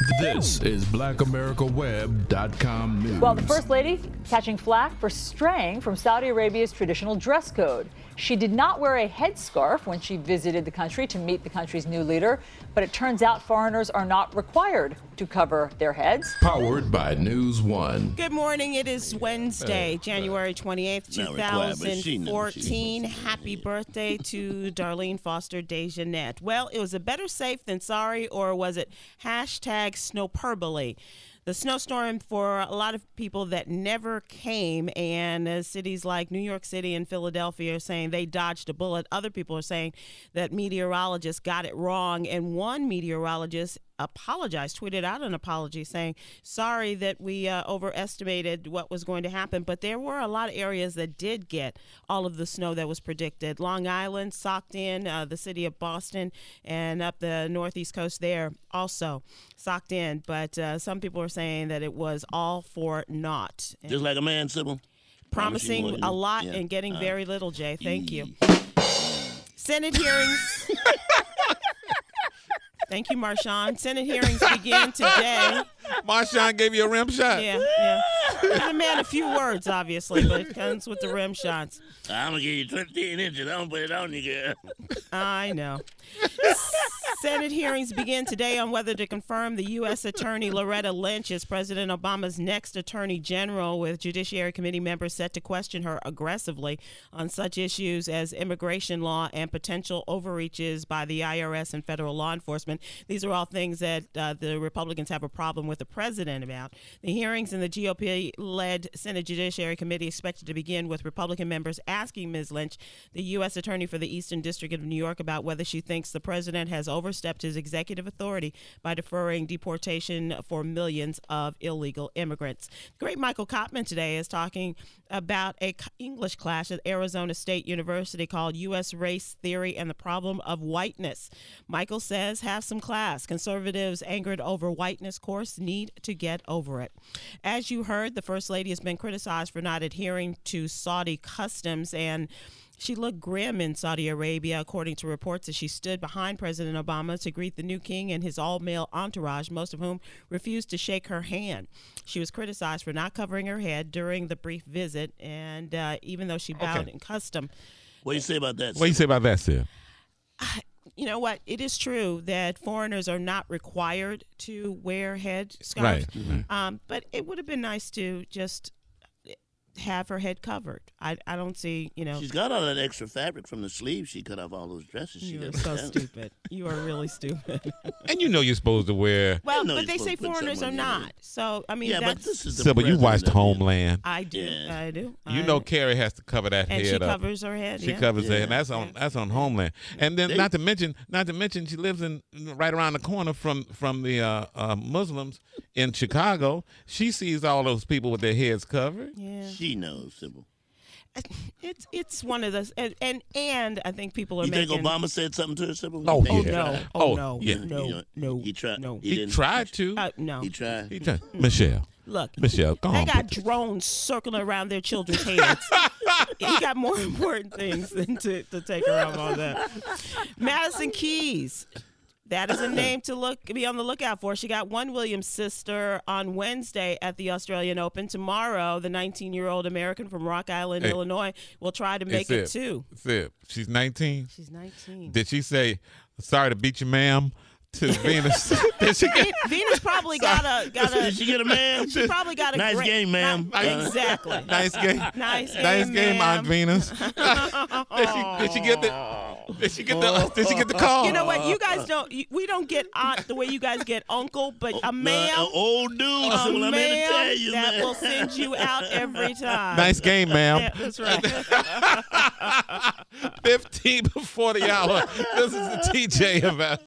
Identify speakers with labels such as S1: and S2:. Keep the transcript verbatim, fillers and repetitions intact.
S1: This is black america web dot com news.
S2: Well, the First Lady catching flack for straying from Saudi Arabia's traditional dress code. She did not wear a headscarf when she visited the country to meet the country's new leader, but it turns out foreigners are not required to cover their heads.
S1: Powered by News One.
S3: Good morning. It is Wednesday, January twenty-eighth, twenty fourteen. Happy birthday to Darlene Foster DeJeanette. Well, it was a better safe than sorry, or was it hashtag snowperbole? The snowstorm for a lot of people that never came, and uh, cities like New York City and Philadelphia are saying they dodged a bullet. Other people are saying that meteorologists got it wrong, and one meteorologist apologized, tweeted out an apology saying, sorry that we uh, overestimated what was going to happen. But there were a lot of areas that did get all of the snow that was predicted. Long Island socked in, uh, the city of Boston, and up the northeast coast there also socked in. But uh, some people are saying that it was all for naught.
S4: Just like a man, Sybil.
S3: Promising
S4: Promising
S3: a lot
S4: yeah.
S3: and getting
S4: uh,
S3: very little, Jay. Thank you. Senate hearings. Thank you, Marshawn. Senate hearings begin today.
S5: Marshawn gave you a rim shot.
S3: Yeah, yeah. He's a man of few words, obviously, but it comes with the rim shots.
S4: I'm going to give you twenty inches. I'm going to put it on you, girl.
S3: I know. Senate hearings begin today on whether to confirm the U S Attorney Loretta Lynch as President Obama's next Attorney General, with Judiciary Committee members set to question her aggressively on such issues as immigration law and potential overreaches by the I R S and federal law enforcement. These are all things that uh, the Republicans have a problem with the president about. The hearings in the G O P-led Senate Judiciary Committee expected to begin with Republican members asking Miz Lynch, the U S Attorney for the Eastern District of New York, about whether she thinks the president has overstepped his executive authority by deferring deportation for millions of illegal immigrants. Great Michael Kottman today is talking about a English class at Arizona State University called U S Race Theory and the Problem of Whiteness. Michael says, have some class. Conservatives angered over whiteness course need to get over it. As you heard, the First Lady has been criticized for not adhering to Saudi customs, and she looked grim in Saudi Arabia, according to reports, as she stood behind President Obama to greet the new king and his all-male entourage, most of whom refused to shake her hand. She was criticized for not covering her head during the brief visit, and uh, even though she bowed
S5: Okay.
S3: in custom.
S4: What do you say about that?
S5: What do you say about that, Sid?
S3: You know what? It is true that foreigners are not required to wear head scarves.
S5: Right. Mm-hmm.
S3: Um, but it would have been nice to just have her head covered. I I don't see, you know.
S4: She's got all that extra fabric from the sleeves. She cut off all those dresses. She
S3: You are
S4: did.
S3: so stupid. You are really stupid.
S5: And you know you're supposed to wear.
S3: Well,
S4: know
S3: but
S4: you're
S3: they say
S4: supposed to put
S3: foreigners are
S4: something in
S3: not. So, I mean,
S4: Yeah, but
S3: that's.
S4: this is the
S5: Sybil, you
S4: president
S5: watched
S4: of the-
S5: Homeland.
S3: I do.
S4: Yeah.
S3: I do.
S5: You
S3: I-
S5: know Carrie has to cover that
S3: And
S5: head
S3: she
S5: up.
S3: covers her head.
S5: She
S3: yeah.
S5: covers
S4: Yeah.
S5: it, and that's on that's on Homeland. And then
S4: They-
S5: not to mention, not to mention, she lives in right around the corner from from the uh, uh, Muslims in Chicago. She sees all those people with their heads covered.
S3: Yeah.
S4: She knows, Sybil.
S3: It's it's one of those, and and, and I think people are
S4: You think
S3: making.
S4: Obama said something to her, Sybil? You
S5: Oh,
S4: think
S3: Oh
S4: he
S5: yeah.
S3: no!
S4: tried?
S3: Oh,
S5: Oh,
S3: no!
S5: yeah.
S3: No!
S4: You know,
S3: No!
S4: He tried.
S3: No!
S4: He
S5: He
S4: didn't.
S5: tried to.
S3: Uh, no!
S4: He tried.
S5: He tried. Michelle.
S3: Look,
S5: Michelle, go
S3: they
S5: on.
S3: got drones circling around their children's heads. He got more important things than to, to take her out on that. Madison Keys. That is a name to look be on the lookout for. She got one Williams sister on Wednesday at the Australian Open. Tomorrow, the nineteen-year-old American from Rock Island,
S5: Hey.
S3: Illinois, will try to make it
S5: Sid.
S3: too.
S5: Sid, she's nineteen.
S3: She's nineteen.
S5: Did she say, sorry to beat you, ma'am, to Venus? Did she get,
S3: Venus probably got a got a.
S4: Did she get a man?
S3: She probably got a
S4: Nice
S3: great,
S4: game, ma'am.
S3: Not,
S4: Uh,
S3: exactly.
S5: nice game?
S3: Nice game,
S5: Nice game,
S3: ma'am.
S5: Aunt Venus. did, she, did she get the? Did she get the? Did she get the call?
S3: You know what? You guys don't. You, we don't get aunt the way you guys get uncle, but a ma'am,
S4: An old dude,
S3: a
S4: Sybil, I'm here to tell
S3: ma'am
S4: you,
S3: that
S4: man.
S3: will send you out every time.
S5: Nice game, ma'am.
S3: Yeah, that's right.
S5: fifteen before the hour. This is the T J event.